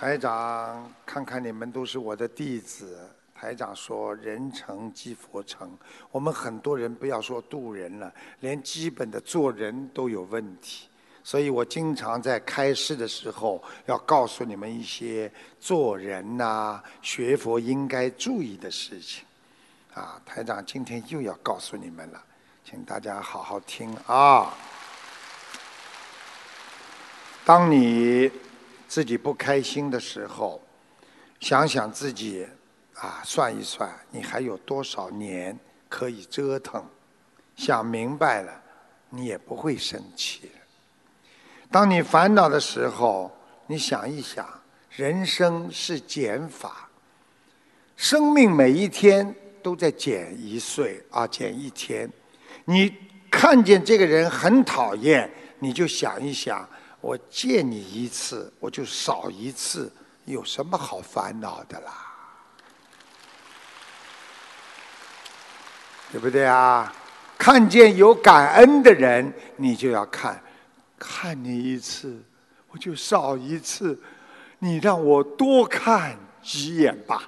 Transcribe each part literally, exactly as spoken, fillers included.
台长，看看你们都是我的弟子。台长说：“人成即佛成。”我们很多人不要说渡人了，连基本的做人都有问题。所以我经常在开示的时候，要告诉你们一些做人呐、啊、学佛应该注意的事情。啊，台长今天又要告诉你们了，请大家好好听啊。当你自己不开心的时候，想想自己啊，算一算，你还有多少年可以折腾？想明白了，你也不会生气了。当你烦恼的时候，你想一想，人生是减法，生命每一天都在减一岁啊，减一天。你看见这个人很讨厌，你就想一想，我见你一次，我就少一次，有什么好烦恼的啦？对不对啊？看见有感恩的人，你就要看，看你一次，我就少一次，你让我多看几眼吧。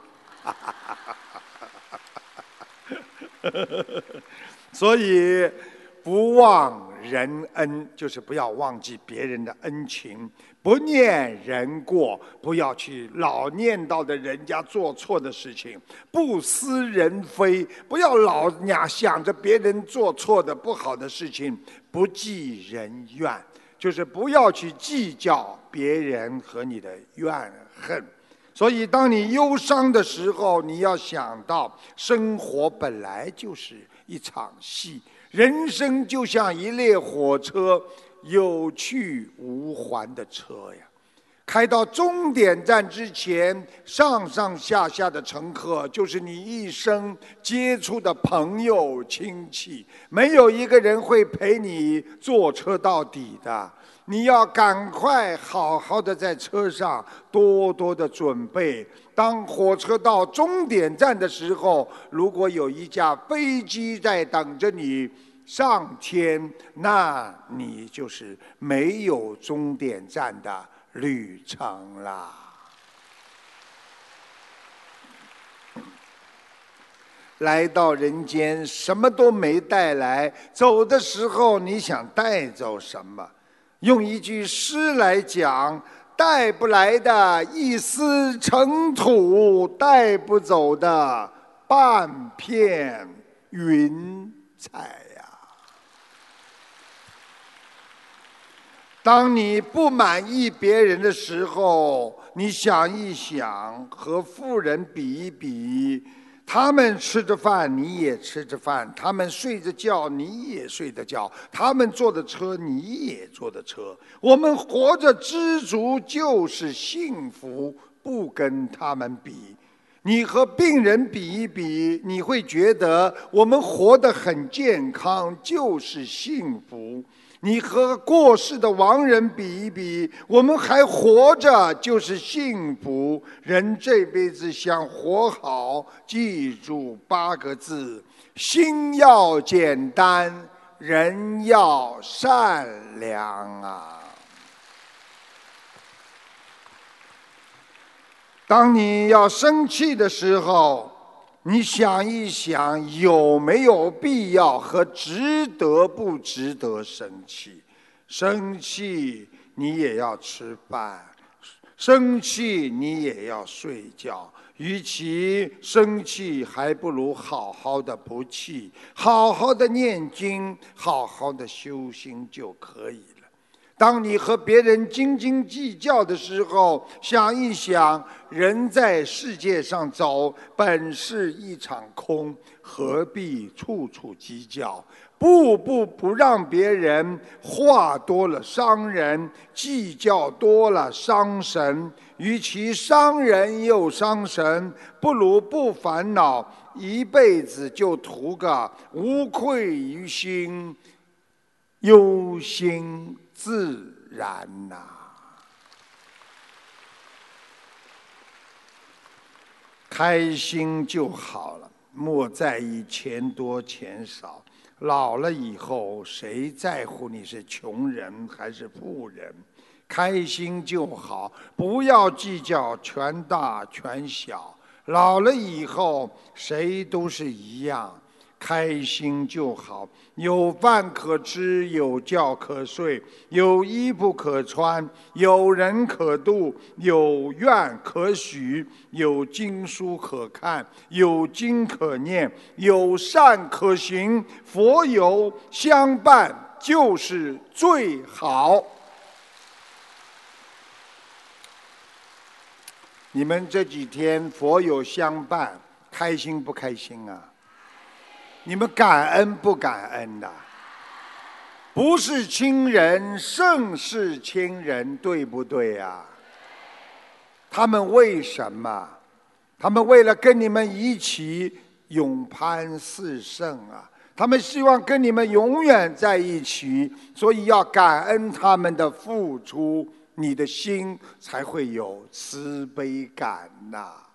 所以不忘人恩，就是不要忘记别人的恩情；不念人过，不要去老念叨的人家做错的事情；不思人非，不要老想着别人做错的不好的事情；不记人怨，就是不要去计较别人和你的怨恨。所以当你忧伤的时候，你要想到生活本来就是一场戏，人生就像一列火车，有去无还的车呀。开到终点站之前，上上下下的乘客就是你一生接触的朋友亲戚，没有一个人会陪你坐车到底的。你要赶快好好的在车上多多的准备，当火车到终点站的时候，如果有一架飞机在等着你上天，那你就是没有终点站的旅程啦。来到人间什么都没带来，走的时候你想带走什么？用一句诗来讲，带不来的一丝尘土，带不走的半片云彩呀。当你不满意别人的时候，你想一想，和富人比一比，他们吃着饭，你也吃着饭；他们睡着觉，你也睡着觉；他们坐的车，你也坐的车。我们活着知足就是幸福，不跟他们比。你和病人比一比，你会觉得我们活得很健康就是幸福。你和过世的亡人比一比，我们还活着就是幸福。人这辈子想活好，记住八个字：心要简单，人要善良啊。当你要生气的时候，你想一想，有没有必要和值得不值得生气？生气你也要吃饭，生气你也要睡觉。与其生气，还不如好好的不气，好好的念经，好好的修心就可以了。当你和别人斤斤计较的时候，想一想，人在世界上走，本是一场空，何必处处计较？步步不让别人，话多了伤人，计较多了伤神。与其伤人又伤神，不如不烦恼，一辈子就图个无愧于心，忧心自然呐、啊。开心就好了，莫在意钱多钱少。老了以后，谁在乎你是穷人还是富人？ 开心就好，不要计较权大权小。老了以后，谁都是一样，开心就好，有饭可吃，有觉可睡，有衣服可穿，有人可度，有愿可许，有经书可看，有经可念，有善可行，佛友相伴就是最好。你们这几天佛友相伴，开心不开心啊？你们感恩不感恩呐、啊？不是亲人胜是亲人，对不对呀、啊？他们为什么？他们为了跟你们一起永攀四圣啊！他们希望跟你们永远在一起，所以要感恩他们的付出，你的心才会有慈悲感呐、啊。